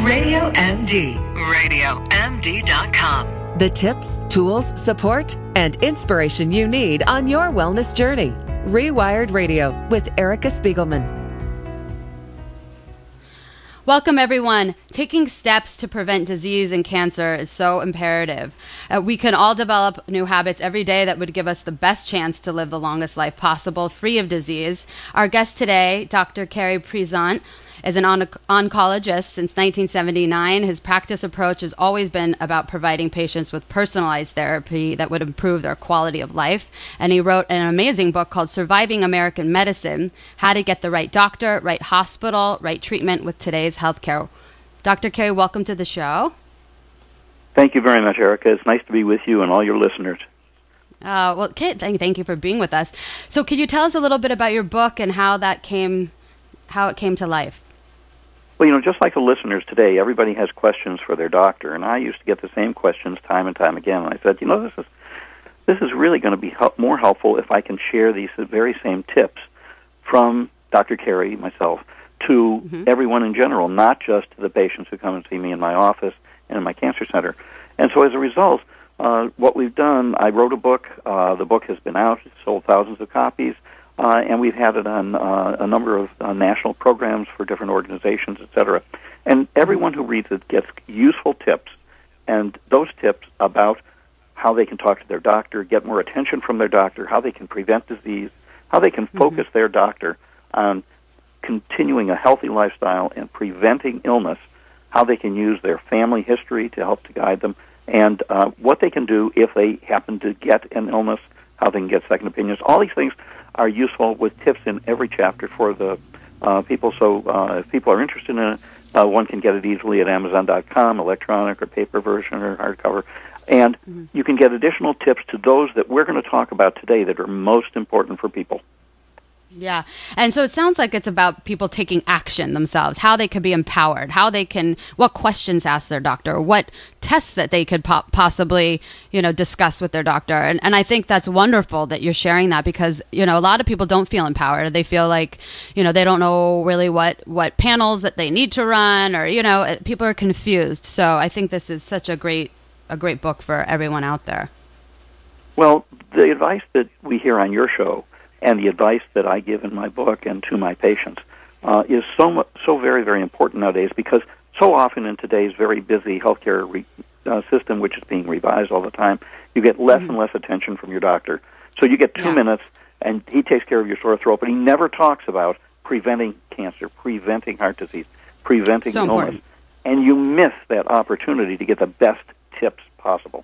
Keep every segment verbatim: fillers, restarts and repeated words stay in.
Radio M D. radio M D dot com. The tips, tools, support, and inspiration you need on your wellness journey. Rewired Radio with Erica Spiegelman. Welcome, everyone. Taking steps to prevent disease and cancer is so imperative. Uh, we can all develop new habits every day that would give us the best chance to live the longest life possible, free of disease. Our guest today, Doctor Carey Priessant, is an on- oncologist since nineteen seventy-nine. His practice approach has always been about providing patients with personalized therapy that would improve their quality of life. And he wrote an amazing book called Surviving American Medicine, How to Get the Right Doctor, Right Hospital, Right Treatment with Today's Healthcare. Doctor Carey, welcome to the show. Thank you very much, Erica. It's nice to be with you and all your listeners. Uh, well, Kit, thank, thank you for being with us. So could you tell us a little bit about your book and how that came, how it came to life? Well, you know, just like the listeners today, everybody has questions for their doctor, and I used to get the same questions time and time again. And I said, you know, this is this is really going to be help, more helpful if I can share these very same tips from Doctor Carey, myself, to mm-hmm. everyone in general, not just to the patients who come and see me in my office and in my cancer center. And so as a result, uh, what we've done, I wrote a book. Uh, the book has been out. It's sold thousands of copies. Uh, and we've had it on uh, a number of uh, national programs for different organizations, et cetera. And everyone who reads it gets useful tips, and those tips about how they can talk to their doctor, get more attention from their doctor, how they can prevent disease, how they can focus mm-hmm. their doctor on continuing a healthy lifestyle and preventing illness, how they can use their family history to help to guide them, and uh, what they can do if they happen to get an illness, how they can get second opinions. All these things are useful with tips in every chapter for the uh, people. So uh, if people are interested in it, uh, one can get it easily at Amazon dot com, electronic or paper version or hardcover. And mm-hmm. you can get additional tips to those that we're going to talk about today that are most important for people. Yeah. And so it sounds like it's about people taking action themselves, how they could be empowered, how they can, what questions ask their doctor, what tests that they could po- possibly, you know, discuss with their doctor. And, and I think that's wonderful that you're sharing that because, you know, a lot of people don't feel empowered. They feel like, you know, they don't know really what, what panels that they need to run or, you know, people are confused. So I think this is such a great, a great book for everyone out there. Well, the advice that we hear on your show and the advice that I give in my book and to my patients uh, is so mu- so very, very important nowadays because so often in today's very busy healthcare re- uh, system, which is being revised all the time, you get less mm-hmm. and less attention from your doctor. So you get two yeah. minutes, and he takes care of your sore throat, but he never talks about preventing cancer, preventing heart disease, preventing so illness. Important. And you miss that opportunity to get the best tips possible.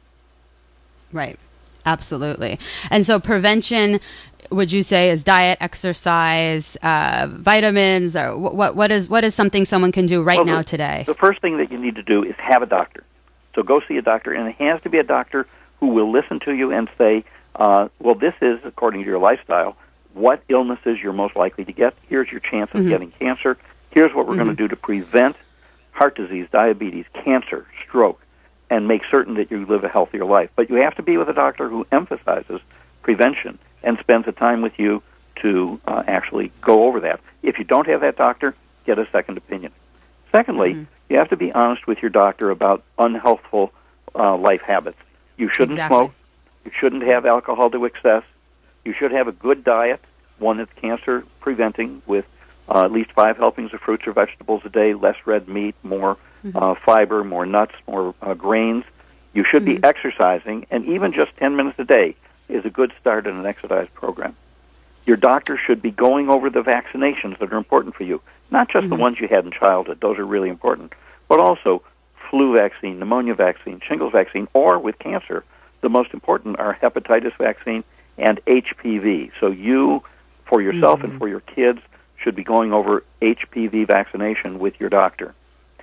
Right. Absolutely. And so prevention, would you say, is diet, exercise, uh, vitamins, or what? What is what is something someone can do right well, now the, today? The first thing that you need to do is have a doctor. So go see a doctor, and it has to be a doctor who will listen to you and say, uh, well, this is, according to your lifestyle, what illnesses you're most likely to get. Here's your chance of mm-hmm. getting cancer. Here's what we're mm-hmm. going to do to prevent heart disease, diabetes, cancer, stroke, and make certain that you live a healthier life. But you have to be with a doctor who emphasizes prevention and spends the time with you to uh, actually go over that. If you don't have that doctor, get a second opinion. Secondly, mm-hmm. you have to be honest with your doctor about unhealthful uh, life habits. You shouldn't exactly. smoke. You shouldn't have alcohol to excess. You should have a good diet, one that's cancer preventing with uh, at least five helpings of fruits or vegetables a day, less red meat, more mm-hmm. uh, fiber, more nuts, more uh, grains. You should mm-hmm. be exercising, and even just ten minutes a day is a good start in an exercise program. Your doctor should be going over the vaccinations that are important for you, not just mm-hmm. the ones you had in childhood. Those are really important, but also flu vaccine, pneumonia vaccine, shingles vaccine, or with cancer, the most important are hepatitis vaccine and H P V. So you, for yourself mm-hmm. and for your kids, should be going over H P V vaccination with your doctor.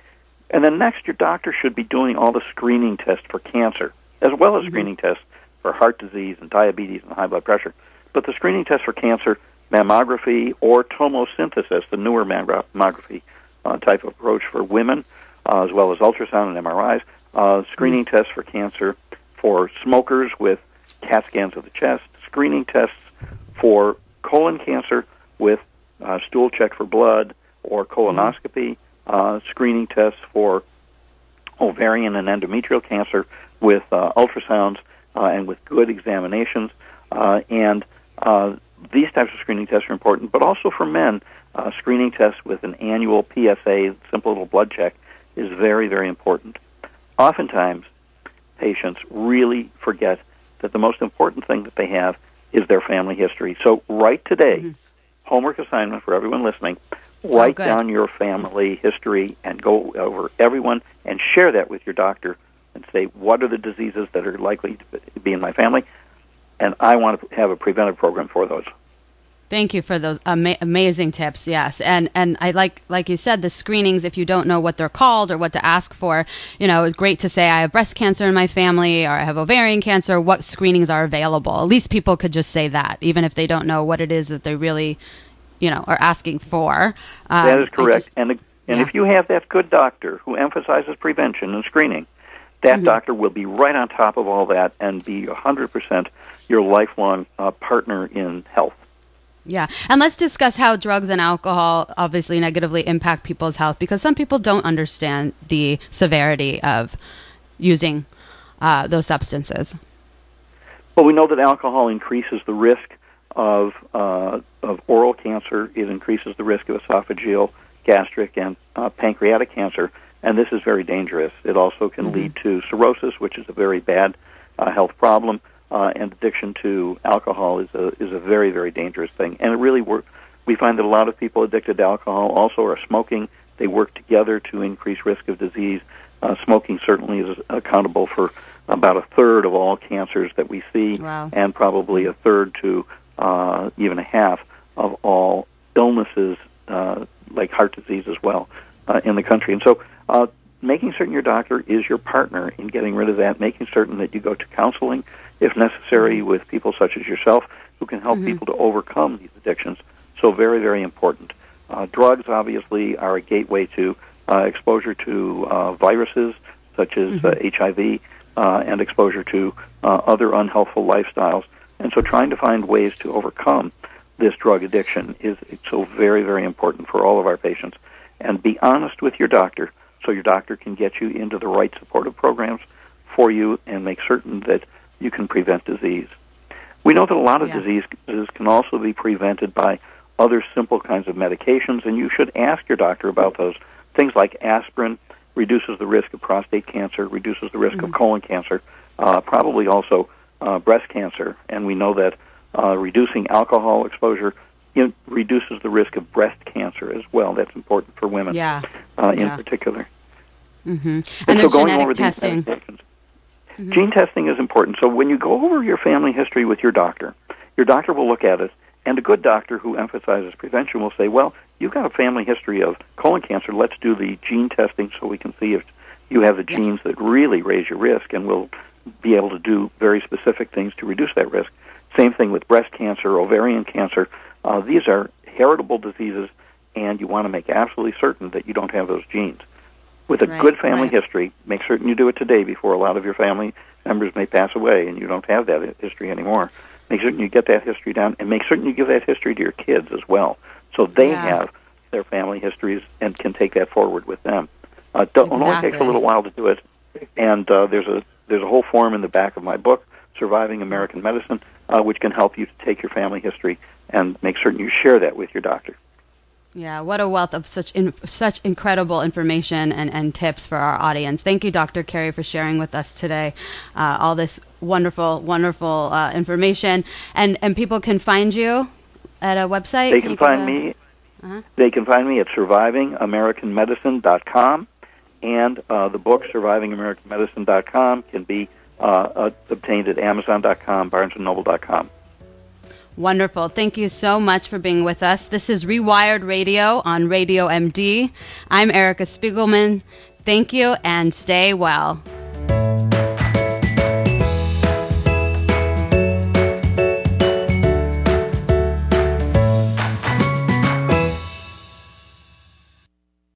And then next, your doctor should be doing all the screening tests for cancer, as well as mm-hmm. screening tests for heart disease and diabetes and high blood pressure. But the screening tests for cancer, mammography or tomosynthesis, the newer mammography uh, type of approach for women, uh, as well as ultrasound and M R Is, uh, screening mm-hmm. tests for cancer for smokers with CAT scans of the chest, screening tests for colon cancer with uh, stool check for blood or colonoscopy, mm-hmm. uh, screening tests for ovarian and endometrial cancer with uh, ultrasounds uh, and with good examinations. Uh, and uh, these types of screening tests are important, but also for men, uh, screening tests with an annual P S A, simple little blood check, is very, very important. Oftentimes, patients really forget that the most important thing that they have is their family history. So right today, mm-hmm. homework assignment for everyone listening, write oh, down your family history and go over everyone and share that with your doctor and say, what are the diseases that are likely to be in my family? And I want to have a preventive program for those. Thank you for those ama- amazing tips. Yes, and and I like like you said, the screenings. If you don't know what they're called or what to ask for, you know, it's great to say I have breast cancer in my family or I have ovarian cancer. What screenings are available? At least people could just say that, even if they don't know what it is that they really, you know, are asking for. Um, that is correct. Just, and and yeah. if you have that good doctor who emphasizes prevention and screening, that mm-hmm. doctor will be right on top of all that and be one hundred percent your lifelong uh, partner in health. Yeah. And let's discuss how drugs and alcohol obviously negatively impact people's health, because some people don't understand the severity of using uh, those substances. Well, we know that alcohol increases the risk of uh, of oral cancer. It increases the risk of esophageal, gastric, and uh, pancreatic cancer, and this is very dangerous. It also can mm-hmm. lead to cirrhosis, which is a very bad uh, health problem. Uh, and addiction to alcohol is a is a very, very dangerous thing. And it really work. We find that a lot of people addicted to alcohol also are smoking. They work together to increase risk of disease. Uh, smoking certainly is accountable for about a third of all cancers that we see, wow. and probably a third to uh, even a half of all illnesses uh, like heart disease as well uh, in the country. And so uh, making certain your doctor is your partner in getting rid of that, making certain that you go to counseling, if necessary, with people such as yourself who can help mm-hmm. people to overcome these addictions. So very, very important. Uh, drugs, obviously, are a gateway to uh, exposure to uh, viruses such as mm-hmm. uh, H I V uh, and exposure to uh, other unhealthful lifestyles. And so trying to find ways to overcome this drug addiction is so very, very important for all of our patients. And be honest with your doctor so your doctor can get you into the right supportive programs for you and make certain that you can prevent disease. We know that a lot of yeah. diseases can also be prevented by other simple kinds of medications, and you should ask your doctor about those. Things like aspirin reduces the risk of prostate cancer, reduces the risk mm-hmm. of colon cancer, uh, probably also uh, breast cancer, and we know that uh, reducing alcohol exposure you know, reduces the risk of breast cancer as well. That's important for women yeah. uh, yeah. in particular. Mm-hmm. And, and there's so going genetic over testing. These medications, Mm-hmm. Gene testing is important. So when you go over your family history with your doctor, your doctor will look at it, and a good doctor who emphasizes prevention will say, well, you've got a family history of colon cancer. Let's do the gene testing so we can see if you have the yeah. genes that really raise your risk, and we'll be able to do very specific things to reduce that risk. Same thing with breast cancer, ovarian cancer. Uh, these are heritable diseases, and you want to make absolutely certain that you don't have those genes. With a right, good family right. history, make certain you do it today before a lot of your family members may pass away and you don't have that history anymore. Make certain you get that history down, and make certain you give that history to your kids as well, so they yeah. have their family histories and can take that forward with them. Uh, it only exactly. takes a little while to do it, and uh, there's a there's a whole form in the back of my book, Surviving American Medicine, uh, which can help you to take your family history and make certain you share that with your doctor. Yeah, what a wealth of such in, such incredible information and, and tips for our audience. Thank you, Doctor Carey, for sharing with us today uh, all this wonderful, wonderful uh, information. And and people can find you at a website? They can, can find a, me. Uh-huh. They can find me at surviving american medicine dot com, and uh, the book surviving american medicine dot com can be uh, obtained at amazon dot com, barnes and noble dot com. Wonderful. Thank you so much for being with us. This is Rewired Radio on Radio M D. I'm Erica Spiegelman. Thank you, and stay well.